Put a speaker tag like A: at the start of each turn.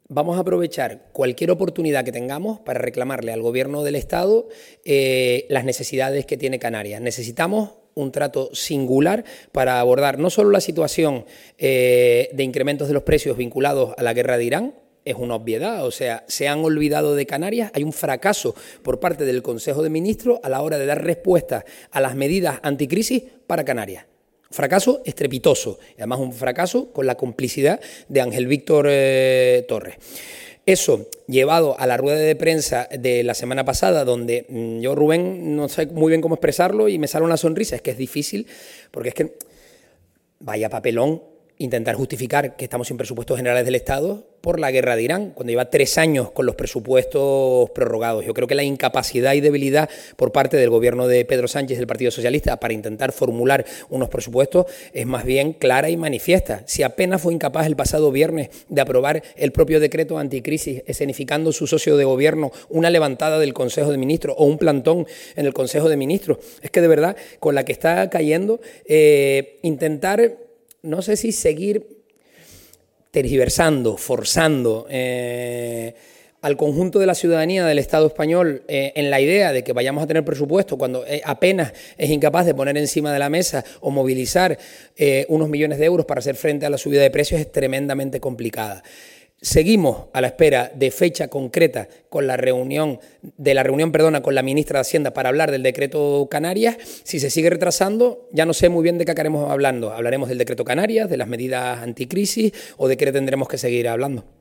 A: vamos a aprovechar cualquier oportunidad que tengamos para reclamarle al gobierno del Estado las necesidades que tiene Canarias. Necesitamos un trato singular para abordar no solo la situación de incrementos de los precios vinculados a la guerra de Irán. Es una obviedad, o sea, se han olvidado de Canarias, hay un fracaso por parte del Consejo de Ministros a la hora de dar respuesta a las medidas anticrisis para Canarias. Fracaso estrepitoso, y además un fracaso con la complicidad de Ángel Víctor Torres. Eso, llevado a la rueda de prensa de la semana pasada, donde yo, Rubén, no sé muy bien cómo expresarlo y me sale una sonrisa, es que es difícil, porque es que vaya papelón intentar justificar que estamos sin presupuestos generales del Estado por la guerra de Irán, cuando lleva 3 años con los presupuestos prorrogados. Yo creo que la incapacidad y debilidad por parte del gobierno de Pedro Sánchez del Partido Socialista para intentar formular unos presupuestos es más bien clara y manifiesta. Si apenas fue incapaz el pasado viernes de aprobar el propio decreto anticrisis, escenificando su socio de gobierno una levantada del Consejo de Ministros o un plantón en el Consejo de Ministros, es que de verdad, con la que está cayendo, intentar, no sé si seguir tergiversando, forzando al conjunto de la ciudadanía del Estado español en la idea de que vayamos a tener presupuesto cuando apenas es incapaz de poner encima de la mesa o movilizar unos millones de euros para hacer frente a la subida de precios es tremendamente complicada. Seguimos a la espera de fecha concreta con la reunión con la ministra de Hacienda para hablar del decreto Canarias. Si se sigue retrasando, ya no sé muy bien de qué acabaremos hablando. ¿Hablaremos del decreto Canarias, de las medidas anticrisis o de qué tendremos que seguir hablando?